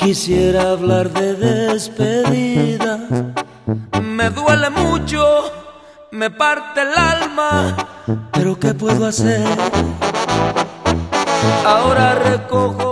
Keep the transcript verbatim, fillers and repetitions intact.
Quisiera hablar de despedida, me duele mucho, me parte el alma, pero ¿qué puedo hacer? Ahora recojo